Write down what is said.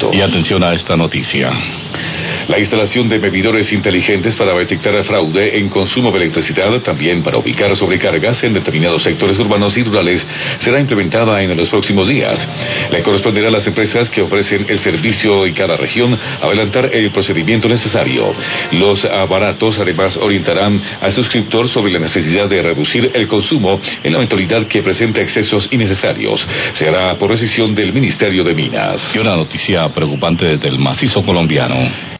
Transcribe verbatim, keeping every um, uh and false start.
abastecimiento. Y atención a esta noticia. La instalación de medidores inteligentes para detectar fraude en consumo de electricidad, también para ubicar sobrecargas en determinados sectores urbanos y rurales, será implementada en los próximos días. Le corresponderá a las empresas que ofrecen el servicio en cada región adelantar el procedimiento necesario. Los aparatos además orientarán al suscriptor sobre la necesidad de reducir el consumo en la eventualidad que presente excesos innecesarios. Se hará por decisión del Ministerio de Minas. Y una noticia preocupante desde el macizo colombiano.